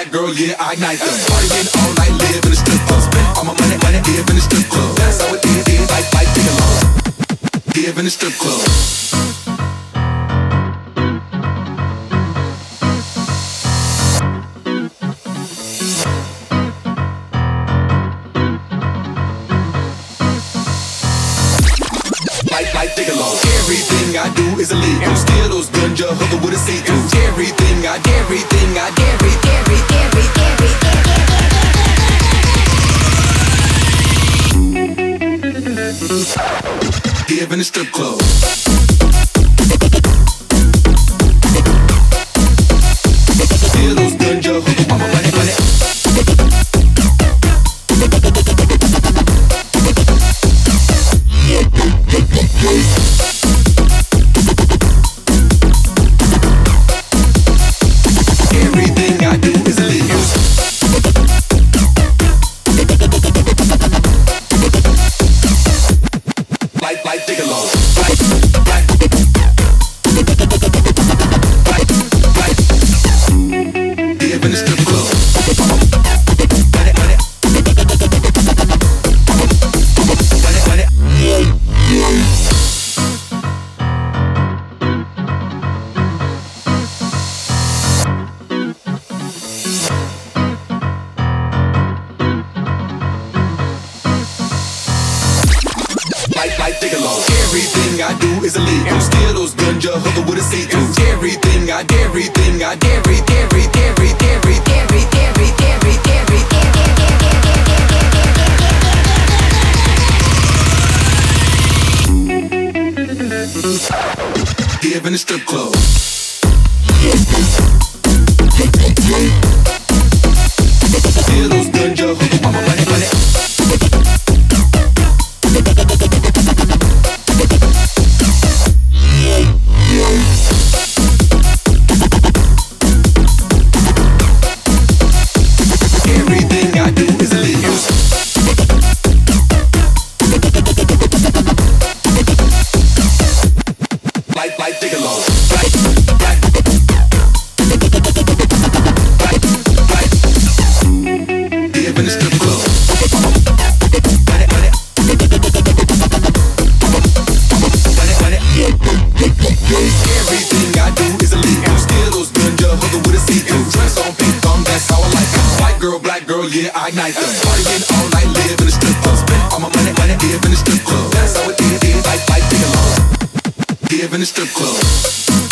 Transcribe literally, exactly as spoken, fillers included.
black girl, yeah, I ignite them. Partying all night, live in the strip club. Spend all my money, money, live in the strip club. That's how it is, is like, like, take a loss. Live in the strip club. Like, like, take a loss. Everything I do is illegal. Steal those ganja, hooker with a see-through. Everything I, everything I, every, every, every, every, every. Live in the strip club. Steal those ganja, hooker, mama, money, money. Everything I do is illegal. Like, like, take a loss. Like, like, like, like. Live in the strip club. Money, money. Money, money. Like, like, take a loss. Everything I do is illegal. Steal those ganja, hooker with a see-through. Everything I, everything I, every, every, every, every, every, every, every, every, every. Live in the strip club. Steal those ganja, hooker, mama, money, money. Everything I do is illegal. Like, like, take a loss. Like, like, like, like. Live in the strip club. Money, money. Money, money. Everything I do is illegal. Steal those ganja, hooker with a see-through. Dress on pink thumb, that's how I like it. White girl, black girl, yeah, I ignite them. Partying all night, live in the strip club. Spend all my money, money, live in the strip club. That's how it is, is like, like, take a loss. Live in the strip club.